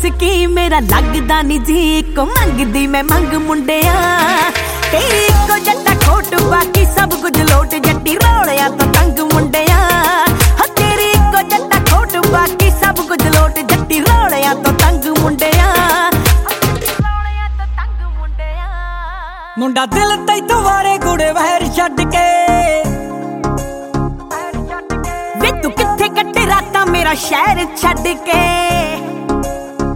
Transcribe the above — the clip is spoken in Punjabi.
ਕੀ ਮੇਰਾ ਲੱਗਦਾ ਨੀ ਜੀ ਇੱਕੋ ਮੰਗਦੀ ਮੈਂ ਮੰਗ ਮੁੰਡਿਆਂ ਤੇਰੀ ਇੱਕੋ ਜੱਟਾ ਖੋਟ ਬਾਕੀ ਸਭ ਕੁਝ ਲੋਟ ਜੱਟੀ ਰੋਲਿਆਂ ਤੋਂ ਤੰਗ ਮੁੰਡਿਆਂ ਹਾਂ ਤੇਰੀ ਇੱਕੋ ਜੱਟਾ ਖੋਟ ਬਾਕੀ ਸਭ ਕੁਝ ਲੋਟ ਜੱਟੀ ਰੋਲਿਆਂ ਤੋਂ ਤੰਗ ਮੁੰਡਿਆਂ ਮੁੰਡਾ ਦਿਲ ਤੈਥੋਂ ਵਾਰੇ ਗੁੜੇ ਵਹਿਰ ਛੱਡ ਕੇ ਵੇ ਤੂੰ ਕਿੱਥੇ ਕੱਟੇ ਰਾਤਾਂ ਮੇਰਾ ਸ਼ਹਿਰ ਛੱਡ ਕੇ